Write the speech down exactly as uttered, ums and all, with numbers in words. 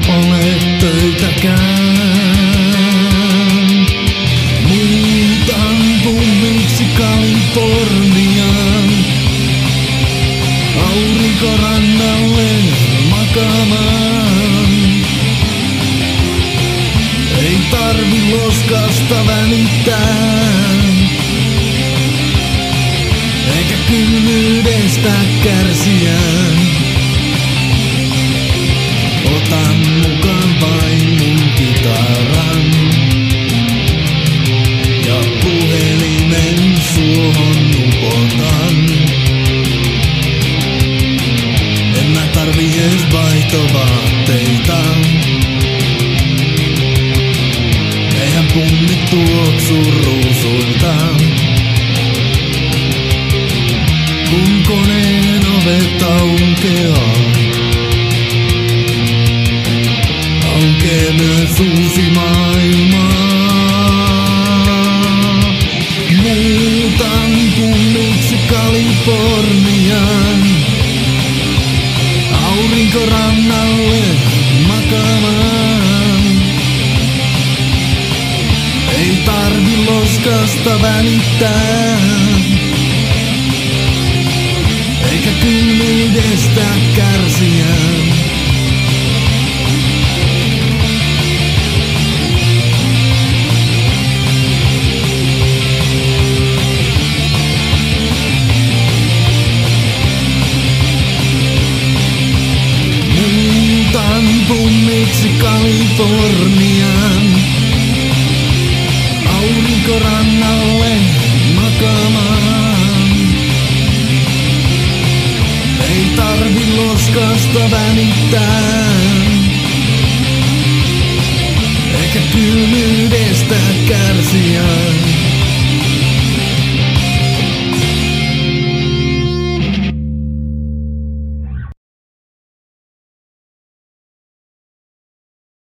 ole töitäkään. Muutan tummiksi Kaliforniaan, aurinkorannalle makaamaan. Ei tarvi loskasta välittää, eikä kylmyydestä kärsiä. Otan mukaan vain mun kitaran ja puhelimen suohon upotan. En mä tarvi ees vaihtovaatteita, eihän punnit tuoksu ruusuilta. Kun koneen ovet aukeaa, aukee myös uusi maailma. Muutan tummiksi Kaliforniaan, aurinkorannalle makaamaan. Ei tarvi loskasta välittää, eikä kylmyydestä kärsiä. Muutan tummiksi Kaliforniaan, aurinkorannalle makaamaan. Ei tarvi loskasta välittää, eikä kylmyydestä